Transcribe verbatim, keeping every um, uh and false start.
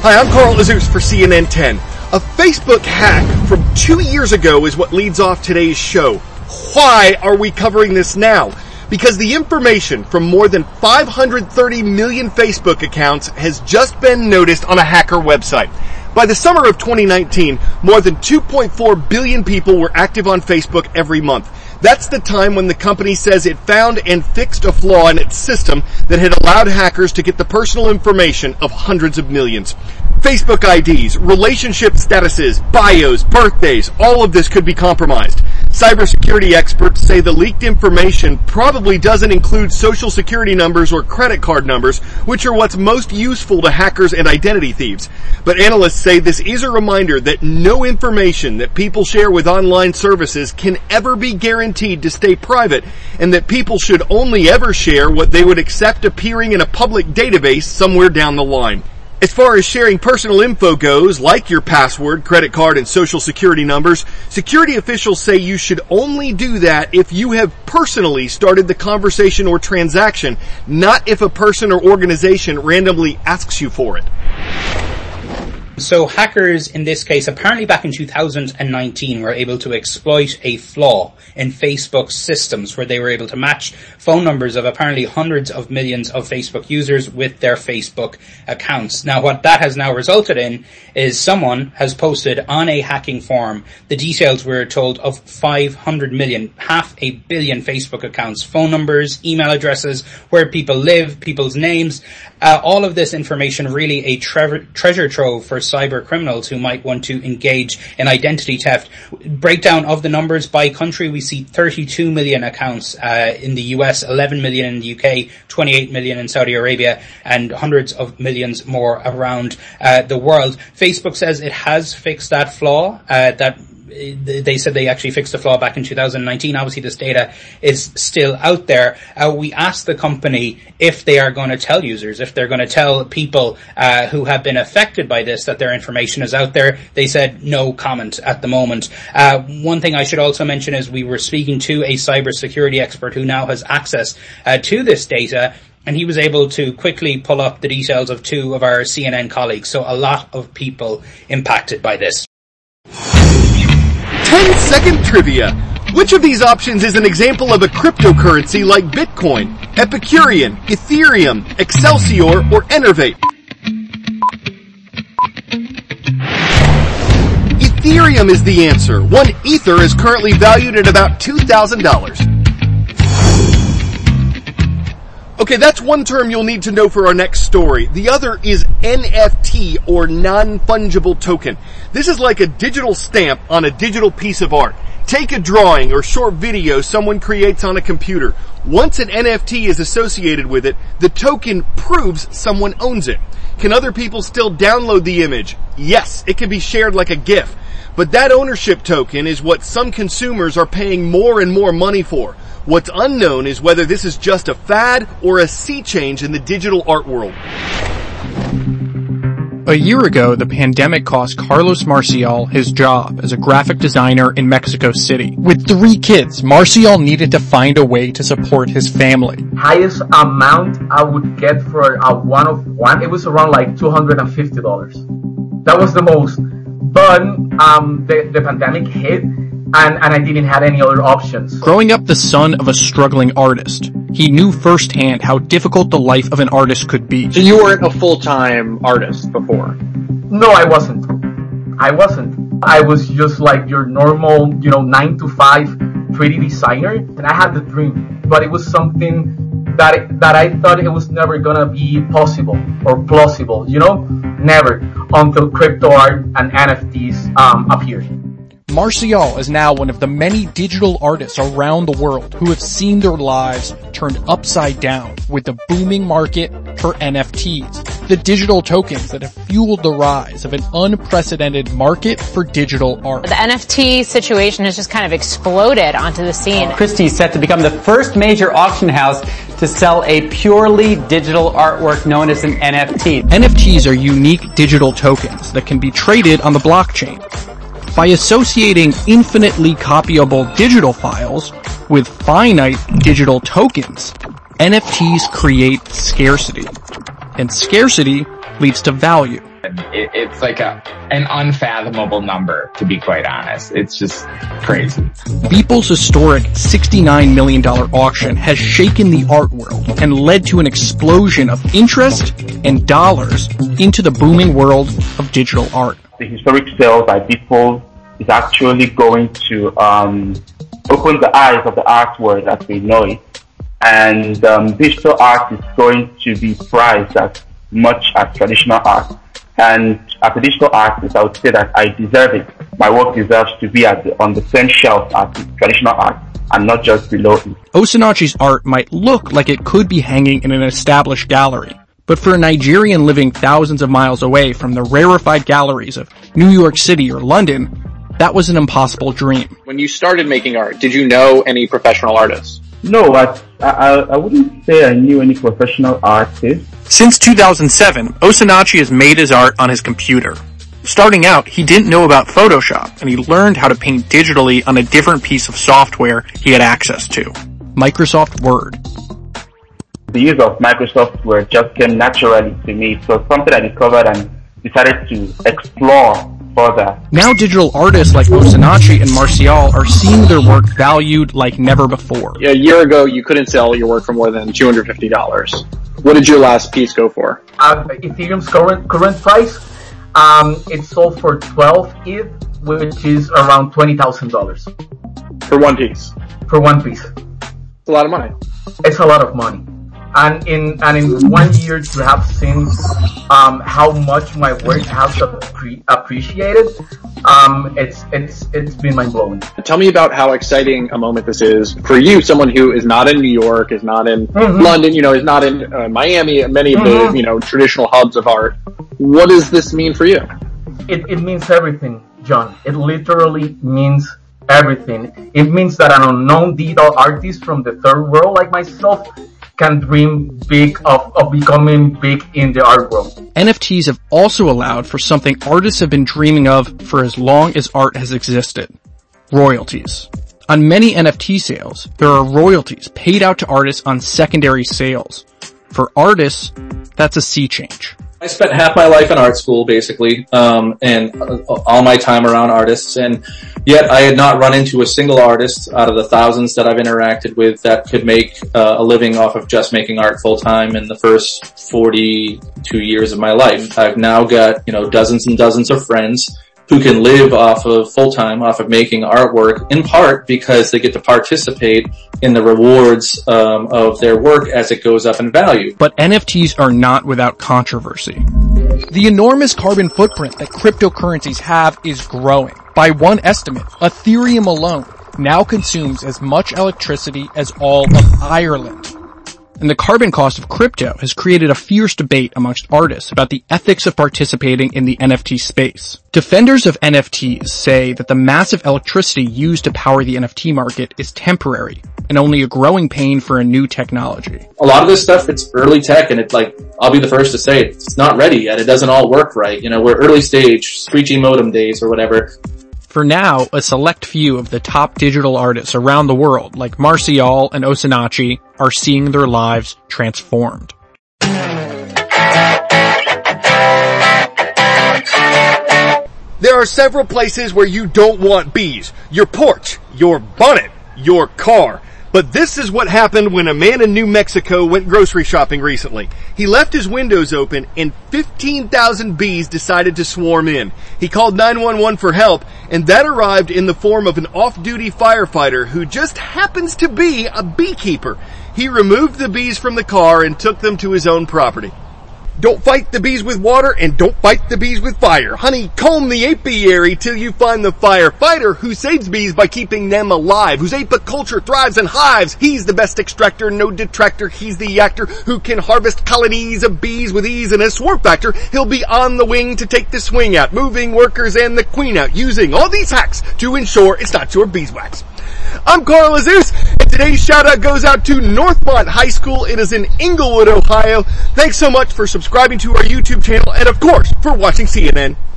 Hi, I'm Carl Azuz for C N N ten. A Facebook hack from two years ago is what leads off today's show. Why are we covering this now? Because the information from more than five hundred thirty million Facebook accounts has just been noticed on a hacker website. By the summer of twenty nineteen, more than two point four billion people were active on Facebook every month. That's the time when the company says it found and fixed a flaw in its system that had allowed hackers to get the personal information of hundreds of millions. Facebook I Ds, relationship statuses, bios, birthdays, all of this could be compromised. Cybersecurity experts say the leaked information probably doesn't include social security numbers or credit card numbers, which are what's most useful to hackers and identity thieves. But analysts say this is a reminder that no information that people share with online services can ever be guaranteed to stay private, and that people should only ever share what they would accept appearing in a public database somewhere down the line. As far as sharing personal info goes, like your password, credit card, and social security numbers, security officials say you should only do that if you have personally started the conversation or transaction, not if a person or organization randomly asks you for it. So hackers, in this case, apparently back in two thousand nineteen, were able to exploit a flaw in Facebook's systems where they were able to match phone numbers of apparently hundreds of millions of Facebook users with their Facebook accounts. Now, what that has now resulted in is someone has posted on a hacking forum the details, we're told, of five hundred million, half a billion Facebook accounts, phone numbers, email addresses, where people live, people's names, uh, all of this information, really a tre- treasure trove for cyber criminals who might want to engage in identity theft. Breakdown of the numbers by country, we see thirty-two million accounts uh, in the U S, eleven million in the U K, twenty-eight million in Saudi Arabia, and hundreds of millions more around uh, the world. Facebook says it has fixed that flaw, uh, that they said they actually fixed the flaw back in two thousand nineteen. Obviously, this data is still out there. Uh, we asked the company if they are going to tell users, if they're going to tell people uh, who have been affected by this that their information is out there. They said no comment at the moment. Uh, one thing I should also mention is we were speaking to a cybersecurity expert who now has access uh, to this data, and he was able to quickly pull up the details of two of our C N N colleagues. So a lot of people impacted by this. ten second trivia. Which of these options is an example of a cryptocurrency like Bitcoin, Epicurean, Ethereum, Excelsior, or Enervate? Ethereum is the answer. One Ether is currently valued at about two thousand dollars. Okay, that's one term you'll need to know for our next story. The other is N F T, or non-fungible token. This is like a digital stamp on a digital piece of art. Take a drawing or short video someone creates on a computer. Once an N F T is associated with it, the token proves someone owns it. Can other people still download the image? Yes, it can be shared like a GIF. But that ownership token is what some consumers are paying more and more money for. What's unknown is whether this is just a fad or a sea change in the digital art world. A year ago, the pandemic cost Carlos Marcial his job as a graphic designer in Mexico City. With three kids, Marcial needed to find a way to support his family. Highest amount I would get for a one of one, it was around like two hundred fifty dollars. That was the most. But um, the, the pandemic hit, and, and I didn't have any other options. Growing up the son of a struggling artist, he knew firsthand how difficult the life of an artist could be. So you weren't a full-time artist before? No, I wasn't. I wasn't. I was just like your normal, you know, nine to five three D designer, and I had the dream, but it was something that that I thought it was never gonna be possible or plausible, you know, never, until crypto art and N F Ts um, appeared. Marcial is now one of the many digital artists around the world who have seen their lives turned upside down with the booming market for N F Ts, the digital tokens that have fueled the rise of an unprecedented market for digital art. The N F T situation has just kind of exploded onto the scene. Christie's is set to become the first major auction house to sell a purely digital artwork known as an N F T. N F Ts are unique digital tokens that can be traded on the blockchain. By associating infinitely copyable digital files with finite digital tokens, N F Ts create scarcity. And scarcity leads to value. It, it's like a an unfathomable number, to be quite honest. It's just crazy. Beeple's historic sixty-nine million dollars auction has shaken the art world and led to an explosion of interest and dollars into the booming world of digital art. The historic sale by Beeple is actually going to um, open the eyes of the art world as we know it. And um, digital art is going to be prized as much as traditional art. And as a digital artist, I would say that I deserve it. My work deserves to be at the, on the same shelf as traditional art and not just below it. Osinachi's art might look like it could be hanging in an established gallery, but for a Nigerian living thousands of miles away from the rarefied galleries of New York City or London, that was an impossible dream. When you started making art, did you know any professional artists? No, I, I, I wouldn't say I knew any professional artists. Since two thousand seven, Osinachi has made his art on his computer. Starting out, he didn't know about Photoshop, and he learned how to paint digitally on a different piece of software he had access to, Microsoft Word. The use of Microsoft Word just came naturally to me. It was something I discovered and decided to explore further. Now digital artists like Osinachi and Martial are seeing their work valued like never before. A year ago, you couldn't sell your work for more than two hundred fifty dollars. What did your last piece go for? Uh, Ethereum's current current price, um, it sold for twelve E T H, which is around twenty thousand dollars. For one piece? For one piece. It's a lot of money. It's a lot of money. And in and in one year to have seen um, how much my work has appre- appreciated, um, it's it's it's been mind blowing. Tell me about how exciting a moment this is for you, someone who is not in New York, is not in mm-hmm. London, you know, is not in uh, Miami, many of mm-hmm. the you know traditional hubs of art. What does this mean for you? It it means everything, John. It literally means everything. It means that an unknown digital artist from the third world like myself can dream big of, of becoming big in the art world. N F Ts have also allowed for something artists have been dreaming of for as long as art has existed. Royalties. On many N F T sales, there are royalties paid out to artists on secondary sales. For artists, that's a sea change. I spent half my life in art school, basically, um, and all my time around artists, and yet I had not run into a single artist out of the thousands that I've interacted with that could make uh, a living off of just making art full time in the first forty-two years of my life. I've now got, you know, dozens and dozens of friends who can live off of full time, off of making artwork, in part because they get to participate in the rewards um, of their work as it goes up in value. But N F Ts are not without controversy. The enormous carbon footprint that cryptocurrencies have is growing. By one estimate, Ethereum alone now consumes as much electricity as all of Ireland. And the carbon cost of crypto has created a fierce debate amongst artists about the ethics of participating in the N F T space. Defenders of N F Ts say that the massive electricity used to power the N F T market is temporary and only a growing pain for a new technology. A lot of this stuff, it's early tech, and it's like, I'll be the first to say it, it's not ready yet. It doesn't all work right. You know, we're early stage, screechy modem days or whatever. For now, a select few of the top digital artists around the world, like Martial and Osinachi, are seeing their lives transformed. There are several places where you don't want bees. Your porch, your bonnet, your car. But this is what happened when a man in New Mexico went grocery shopping recently. He left his windows open and fifteen thousand bees decided to swarm in. He called nine one one for help, and that arrived in the form of an off-duty firefighter who just happens to be a beekeeper. He removed the bees from the car and took them to his own property. Don't fight the bees with water and don't fight the bees with fire. Honey, comb the apiary till you find the firefighter who saves bees by keeping them alive, whose apiculture thrives in hives. He's the best extractor, no detractor. He's the actor who can harvest colonies of bees with ease, and as swarm factor, he'll be on the wing to take the swing out, moving workers and the queen out, using all these hacks to ensure it's not your beeswax. I'm Carl Azus, and today's shout out goes out to Northmont High School. It is in Englewood, Ohio. Thanks so much for subscribing to our YouTube channel and, of course, for watching C N N.